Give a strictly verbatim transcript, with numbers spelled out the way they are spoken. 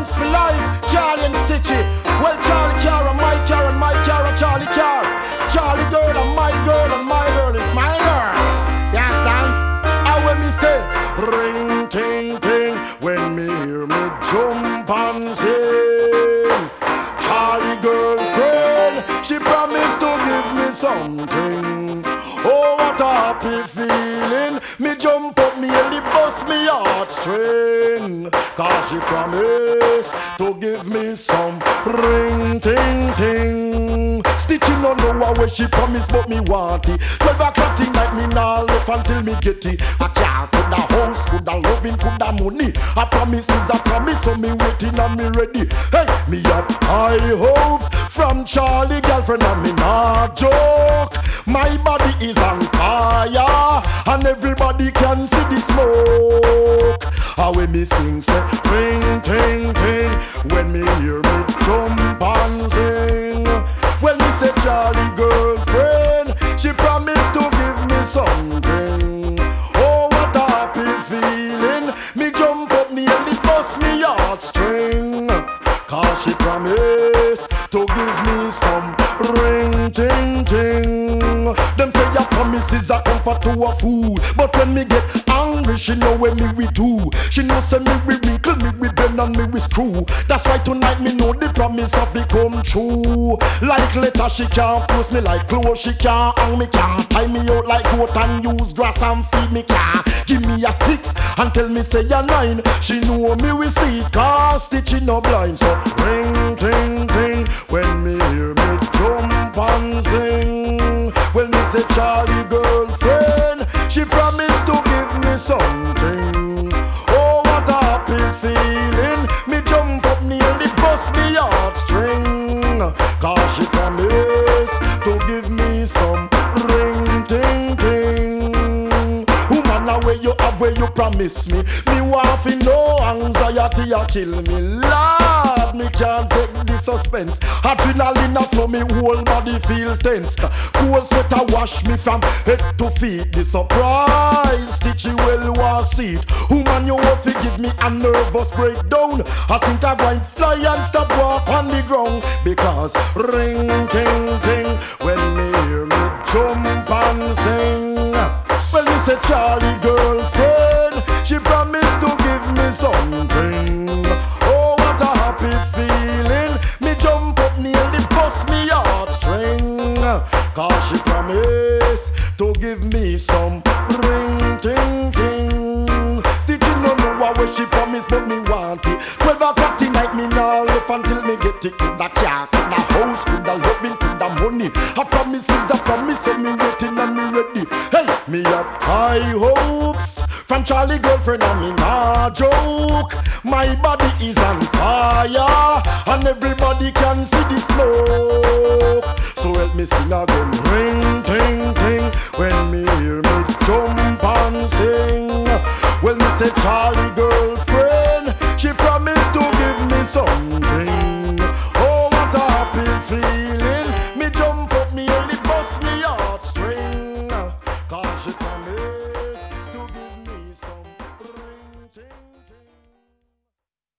friends for life, Charlie and Stitchy. Well, Charlie Car and my car and my car and Charlie Car. Charlie girl and my girl and my girl is my girl. You understand? And when me say ring ting ting, when me hear me jump and sing, Charlie girlfriend, she promised to give me something. Oh, what a happy feeling. Me jump up, me nearly bust me heartstring. Cause she promised to give me some ring ting ting. Stitching no know where she promised, but me want it. Twelve o'clock night, me nah left until me get it. A car, could a house, could a loving, could a money. A promise is a promise, so me waiting and me ready. Hey, me have high hopes from Charlie girlfriend and me not joke. My body is on fire and everybody can see the smoke. How when me sing say ring ting ting, when me hear me jump and sing. When me say Charlie girlfriend, she promised to give me something. Oh, what a happy feeling. Me jump up nearly bust me heartstring. Cause she promised to give me some ring ting ting. Them say your promises are comfort to a fool, but when me get angry, she know when me we do. She know say me we wrinkle, me we bend and me we screw. That's why tonight me know the promise have become true. Like letter she can't post me like clothes, she can't hang me, can't tie me out like goat and use grass and feed me, can't give me a six and tell me say a nine. She know me we see it, cause stitching no blind. So ring ting ting, when me hear me jump and sing. When me say Charlie girlfriend, she promised to give me something. Oh, what a happy feeling. Me jump up nearly bust me heartstring. Cause she promised to give me some ring ting ting. Woman, now where you have where you promise me. Me want fi no anxiety a kill me. Lord, me can't take the suspense. Adrenaline a flow, me whole body feel tense. Cold sweat a wash me from head to feet. The surprise, Stitchy well was see it. Woman, you want to give me a nervous breakdown. I think I'm going to fly and stop walk on the ground. Because ring ting ting, when me hear me jump and sing. Well, me say Charlie girlfriend, she promised to give me something. Oh, what a happy feeling. Me jump up nearly bust me heartstring. Cause she promised to give me some ring ting ting. Stitching no know what she promised, but me want it. Twelve o'clock tonight, me nah left until me get it. Could a car, could a house, could a loving, could a money. A promise is a promise, so me waiting and me ready. Hey, me have high hopes from Charlie girlfriend and me nah joke. My body is on fire and everybody can see the smoke. So help me sing again. Ring ting ting, when me hear me jump and sing. Well, me say Charlie girlfriend, she promised to give me something. Oh, what a happy feeling.